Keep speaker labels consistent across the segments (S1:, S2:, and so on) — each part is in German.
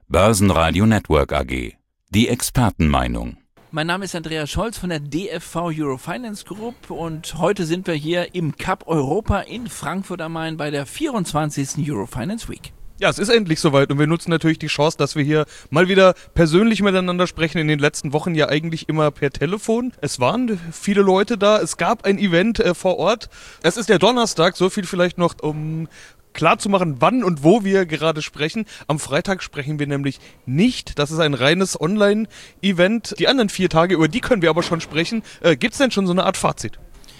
S1: Börsenradio Network AG. Die Expertenmeinung.
S2: Mein Name ist Andreas Scholz von der DFV Eurofinance Group und heute sind wir hier im Cup Europa in Frankfurt am Main bei der 24. Eurofinance Week.
S3: Ja, es ist endlich soweit und wir nutzen natürlich die Chance, dass wir hier mal wieder persönlich miteinander sprechen. In den letzten Wochen ja eigentlich immer per Telefon. Es waren viele Leute da, es gab ein Event vor Ort. Es ist der Donnerstag, so viel vielleicht noch, um klar zu machen, wann und wo wir gerade sprechen. Am Freitag sprechen wir nämlich nicht. Das ist ein reines Online-Event. Die anderen 4 Tage, über die können wir aber schon sprechen. Gibt es denn schon so eine Art Fazit?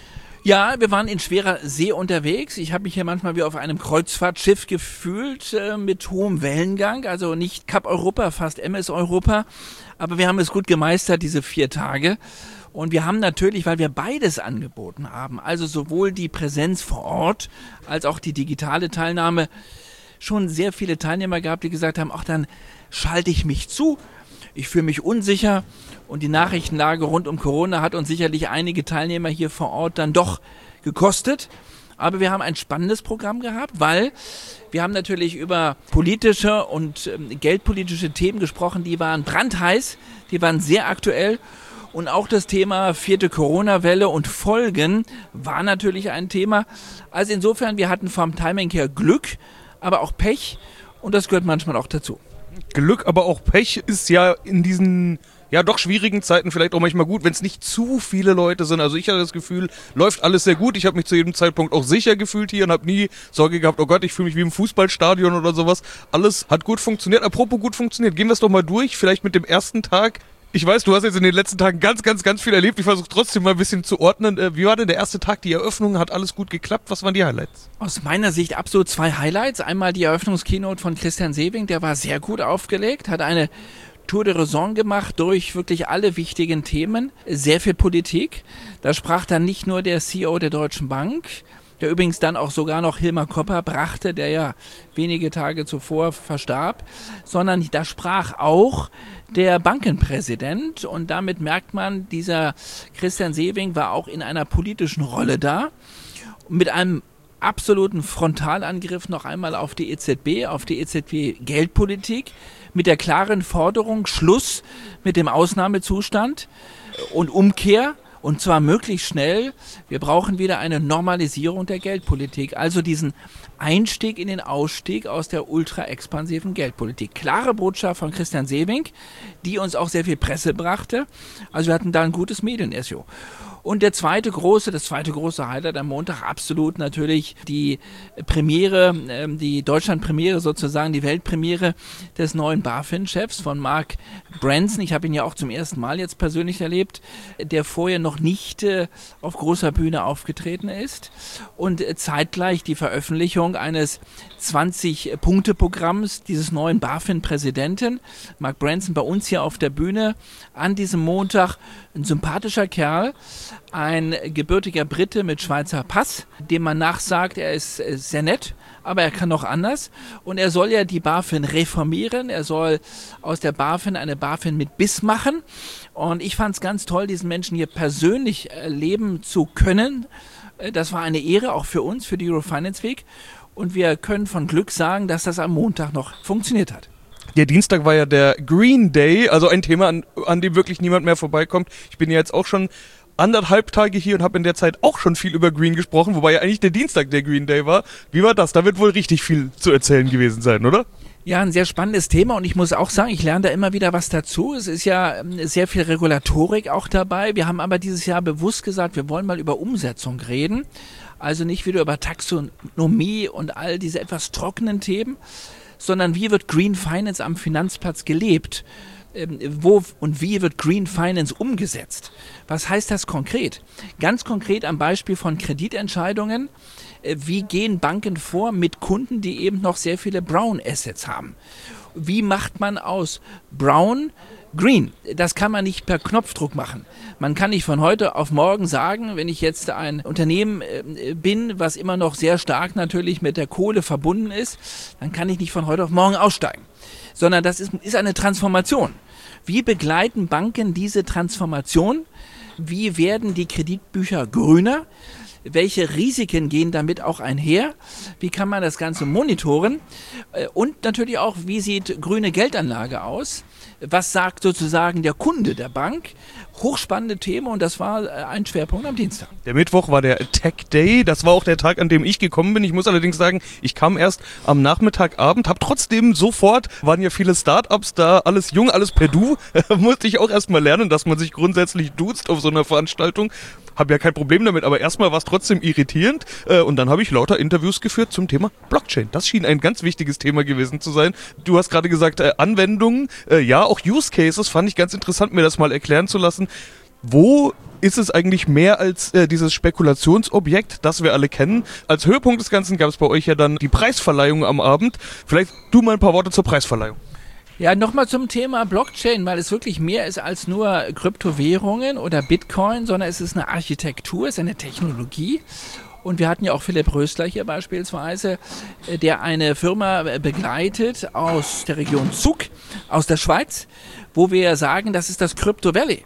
S2: Ja, wir waren in schwerer See unterwegs. Ich habe mich hier manchmal wie auf einem Kreuzfahrtschiff gefühlt mit hohem Wellengang. Also nicht Cup Europa, fast MS Europa. Aber wir haben es gut gemeistert, diese 4 Tage. Und wir haben natürlich, weil wir beides angeboten haben, also sowohl die Präsenz vor Ort als auch die digitale Teilnahme, schon sehr viele Teilnehmer gehabt, die gesagt haben, ach, dann schalte ich mich zu. Ich fühle mich unsicher und die Nachrichtenlage rund um Corona hat uns sicherlich einige Teilnehmer hier vor Ort dann doch gekostet. Aber wir haben ein spannendes Programm gehabt, weil wir haben natürlich über politische und geldpolitische Themen gesprochen, die waren brandheiß, die waren sehr aktuell. Und auch das Thema 4. Corona-Welle und Folgen war natürlich ein Thema. Also insofern, wir hatten vom Timing her Glück, aber auch Pech. Und das gehört manchmal auch dazu.
S3: Glück, aber auch Pech ist ja in diesen doch schwierigen Zeiten vielleicht auch manchmal gut, wenn es nicht zu viele Leute sind. Also ich hatte das Gefühl, läuft alles sehr gut. Ich habe mich zu jedem Zeitpunkt auch sicher gefühlt hier und habe nie Sorge gehabt, oh Gott, ich fühle mich wie im Fußballstadion oder sowas. Alles hat gut funktioniert. Apropos gut funktioniert, gehen wir es doch mal durch, vielleicht mit dem ersten Tag. Ich weiß, du hast jetzt in den letzten Tagen ganz viel erlebt. Ich versuche trotzdem mal ein bisschen zu ordnen. Wie war denn der erste Tag, die Eröffnung? Hat alles gut geklappt? Was waren die Highlights?
S2: Aus meiner Sicht absolut 2 Highlights. Einmal die Eröffnungskeynote von Christian Sewing, der war sehr gut aufgelegt, hat eine Tour de Raison gemacht durch wirklich alle wichtigen Themen. Sehr viel Politik. Da sprach dann nicht nur der CEO der Deutschen Bank, der übrigens dann auch sogar noch Hilmar Kopper brachte, der ja wenige Tage zuvor verstarb, sondern da sprach auch der Bankenpräsident und damit merkt man, dieser Christian Sewing war auch in einer politischen Rolle da, mit einem absoluten Frontalangriff noch einmal auf die EZB Geldpolitik, mit der klaren Forderung, Schluss mit dem Ausnahmezustand und Umkehr. Und zwar möglichst schnell. Wir brauchen wieder eine Normalisierung der Geldpolitik. Also diesen Einstieg in den Ausstieg aus der ultra-expansiven Geldpolitik. Klare Botschaft von Christian Sewing, die uns auch sehr viel Presse brachte. Also wir hatten da ein gutes Medien-SEO. Und das zweite große Highlight am Montag absolut natürlich die Premiere, die Deutschland-Premiere sozusagen, die Weltpremiere des neuen BaFin-Chefs von Mark Branson. Ich habe ihn ja auch zum ersten Mal jetzt persönlich erlebt, der vorher noch nicht auf großer Bühne aufgetreten ist. Und zeitgleich die Veröffentlichung eines 20-Punkte-Programms dieses neuen BaFin-Präsidenten. Mark Branson bei uns hier auf der Bühne an diesem Montag. Ein sympathischer Kerl, ein gebürtiger Brite mit Schweizer Pass, dem man nachsagt, er ist sehr nett, aber er kann noch anders. Und er soll ja die BaFin reformieren, er soll aus der BaFin eine BaFin mit Biss machen. Und ich fand es ganz toll, diesen Menschen hier persönlich erleben zu können. Das war eine Ehre, auch für uns, für die Eurofinance Week. Und wir können von Glück sagen, dass das am Montag noch funktioniert hat.
S3: Der Dienstag war ja der Green Day, also ein Thema, an dem wirklich niemand mehr vorbeikommt. Ich bin ja jetzt auch schon 1,5 Tage hier und habe in der Zeit auch schon viel über Green gesprochen, wobei ja eigentlich der Dienstag der Green Day war. Wie war das? Da wird wohl richtig viel zu erzählen gewesen sein, oder?
S2: Ja, ein sehr spannendes Thema und ich muss auch sagen, ich lerne da immer wieder was dazu. Es ist ja sehr viel Regulatorik auch dabei. Wir haben aber dieses Jahr bewusst gesagt, wir wollen mal über Umsetzung reden. Also nicht wieder über Taxonomie und all diese etwas trockenen Themen, sondern wie wird Green Finance am Finanzplatz gelebt? Wo und wie wird Green Finance umgesetzt? Was heißt das konkret? Ganz konkret am Beispiel von Kreditentscheidungen. Wie gehen Banken vor mit Kunden, die eben noch sehr viele Brown Assets haben? Wie macht man aus Brown Green? Das kann man nicht per Knopfdruck machen. Man kann nicht von heute auf morgen sagen, wenn ich jetzt ein Unternehmen bin, was immer noch sehr stark natürlich mit der Kohle verbunden ist, dann kann ich nicht von heute auf morgen aussteigen. Sondern das ist eine Transformation. Wie begleiten Banken diese Transformation? Wie werden die Kreditbücher grüner? welche Risiken gehen damit auch einher, wie kann man das Ganze monitoren und natürlich auch, wie sieht grüne Geldanlage aus, was sagt sozusagen der Kunde der Bank. Hochspannende Themen und das war ein Schwerpunkt am Dienstag.
S3: Der Mittwoch war der Tech Day, das war auch der Tag, an dem ich gekommen bin. Ich muss allerdings sagen, ich kam erst am Nachmittagabend, habe trotzdem sofort, waren ja viele Startups da, alles jung, alles per Du, musste ich auch erstmal lernen, dass man sich grundsätzlich duzt auf so einer Veranstaltung. Habe ja kein Problem damit, aber erstmal war es trotzdem irritierend und dann habe ich lauter Interviews geführt zum Thema Blockchain. Das schien ein ganz wichtiges Thema gewesen zu sein. Du hast gerade gesagt, Anwendungen, ja, auch Use Cases, fand ich ganz interessant, mir das mal erklären zu lassen. Wo ist es eigentlich mehr als dieses Spekulationsobjekt, das wir alle kennen? Als Höhepunkt des Ganzen gab es bei euch ja dann die Preisverleihung am Abend. Vielleicht du mal ein paar Worte zur Preisverleihung.
S2: Ja, nochmal zum Thema Blockchain, weil es wirklich mehr ist als nur Kryptowährungen oder Bitcoin, sondern es ist eine Architektur, es ist eine Technologie. Und wir hatten ja auch Philipp Rösler hier beispielsweise, der eine Firma begleitet aus der Region Zug, aus der Schweiz, wo wir sagen, das ist das Crypto Valley.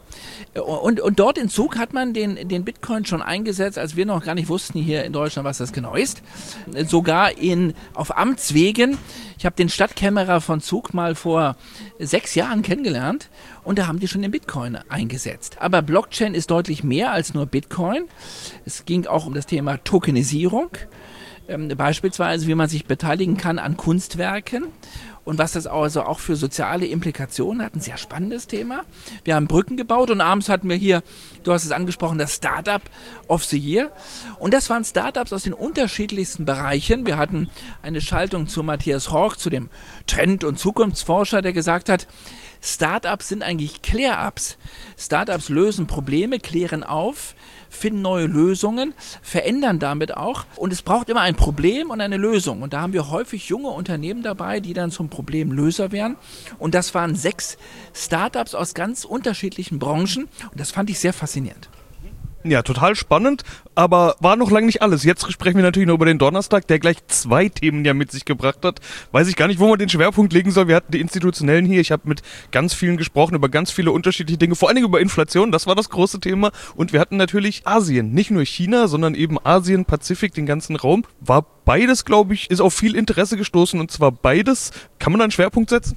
S2: Und dort in Zug hat man den Bitcoin schon eingesetzt, als wir noch gar nicht wussten hier in Deutschland, was das genau ist. Sogar auf Amtswegen. Ich habe den Stadtkämmerer von Zug mal vor 6 Jahren kennengelernt und da haben die schon den Bitcoin eingesetzt. Aber Blockchain ist deutlich mehr als nur Bitcoin. Es ging auch um das Thema Tokenisierung. Beispielsweise, wie man sich beteiligen kann an Kunstwerken. Und was das also auch für soziale Implikationen hat, ein sehr spannendes Thema. Wir haben Brücken gebaut und abends hatten wir hier, du hast es angesprochen, das Startup of the Year. Und das waren Startups aus den unterschiedlichsten Bereichen. Wir hatten eine Schaltung zu Matthias Horch, zu dem Trend- und Zukunftsforscher, der gesagt hat, Startups sind eigentlich Klär-Ups. Startups lösen Probleme, klären auf, finden neue Lösungen, verändern damit auch. Und es braucht immer ein Problem und eine Lösung. Und da haben wir häufig junge Unternehmen dabei, die dann zum Problemlöser werden. Und das waren 6 Startups aus ganz unterschiedlichen Branchen. Und das fand ich sehr faszinierend.
S3: Ja, total spannend, aber war noch lange nicht alles. Jetzt sprechen wir natürlich noch über den Donnerstag, der gleich 2 Themen ja mit sich gebracht hat. Weiß ich gar nicht, wo man den Schwerpunkt legen soll. Wir hatten die Institutionellen hier. Ich habe mit ganz vielen gesprochen über ganz viele unterschiedliche Dinge, vor allen Dingen über Inflation. Das war das große Thema. Und wir hatten natürlich Asien. Nicht nur China, sondern eben Asien, Pazifik, den ganzen Raum. War beides, glaube ich, ist auf viel Interesse gestoßen. Und zwar beides. Kann man da einen Schwerpunkt setzen?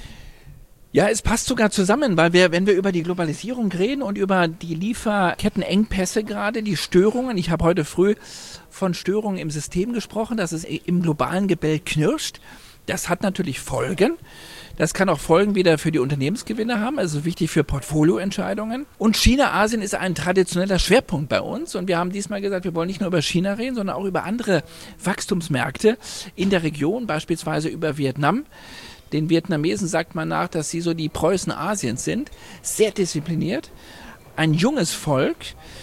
S2: Ja, es passt sogar zusammen, weil wenn wir über die Globalisierung reden und über die Lieferkettenengpässe gerade, die Störungen, ich habe heute früh von Störungen im System gesprochen, dass es im globalen Gebälk knirscht. Das hat natürlich Folgen. Das kann auch Folgen wieder für die Unternehmensgewinne haben, also wichtig für Portfolioentscheidungen. Und China-Asien ist ein traditioneller Schwerpunkt bei uns. Und wir haben diesmal gesagt, wir wollen nicht nur über China reden, sondern auch über andere Wachstumsmärkte in der Region, beispielsweise über Vietnam. Den Vietnamesen sagt man nach, dass sie so die Preußen Asiens sind, sehr diszipliniert, ein junges Volk,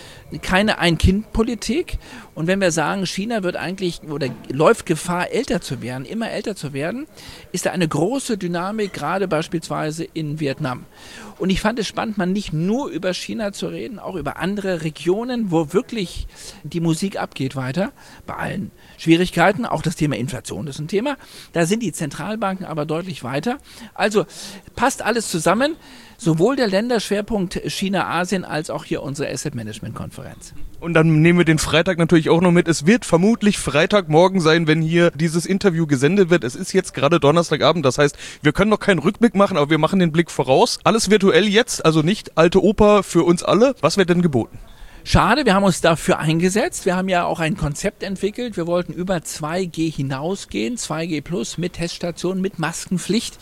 S2: keine Ein-Kind-Politik. Und wenn wir sagen, China wird eigentlich oder läuft Gefahr, älter zu werden, immer älter zu werden, ist da eine große Dynamik, gerade beispielsweise in Vietnam. Und ich fand es spannend, mal nicht nur über China zu reden, auch über andere Regionen, wo wirklich die Musik abgeht weiter, bei allen Schwierigkeiten. Auch das Thema Inflation ist ein Thema. Da sind die Zentralbanken aber deutlich weiter. Also passt alles zusammen. Sowohl der Länderschwerpunkt China-Asien als auch hier unsere Asset-Management-Konferenz.
S3: Und dann nehmen wir den Freitag natürlich auch noch mit. Es wird vermutlich Freitagmorgen sein, wenn hier dieses Interview gesendet wird. Es ist jetzt gerade Donnerstagabend, das heißt, wir können noch keinen Rückblick machen, aber wir machen den Blick voraus. Alles virtuell jetzt, also nicht alte Oper für uns alle. Was wird denn geboten?
S2: Schade, wir haben uns dafür eingesetzt. Wir haben ja auch ein Konzept entwickelt. Wir wollten über 2G hinausgehen, 2G plus mit Teststationen, mit Maskenpflicht.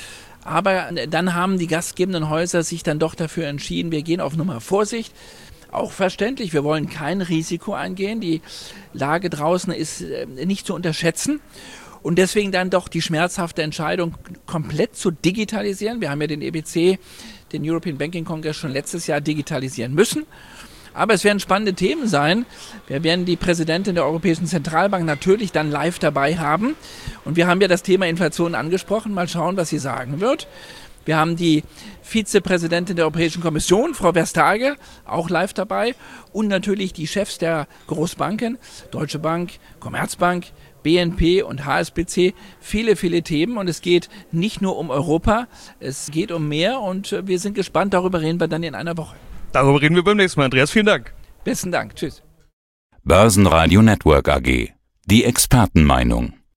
S2: Aber dann haben die gastgebenden Häuser sich dann doch dafür entschieden, wir gehen auf Nummer Vorsicht. Auch verständlich, wir wollen kein Risiko eingehen. Die Lage draußen ist nicht zu unterschätzen. Und deswegen dann doch die schmerzhafte Entscheidung, komplett zu digitalisieren. Wir haben ja den EBC, den European Banking Congress, schon letztes Jahr digitalisieren müssen. Aber es werden spannende Themen sein. Wir werden die Präsidentin der Europäischen Zentralbank natürlich dann live dabei haben. Und wir haben ja das Thema Inflation angesprochen. Mal schauen, was sie sagen wird. Wir haben die Vizepräsidentin der Europäischen Kommission, Frau Vestager, auch live dabei. Und natürlich die Chefs der Großbanken, Deutsche Bank, Commerzbank, BNP und HSBC. Viele, viele Themen. Und es geht nicht nur um Europa, es geht um mehr. Und wir sind gespannt. Darüber reden wir dann in einer Woche.
S3: Darüber reden wir beim nächsten Mal. Andreas, vielen Dank.
S2: Besten Dank. Tschüss.
S1: Börsenradio Network AG. Die Expertenmeinung.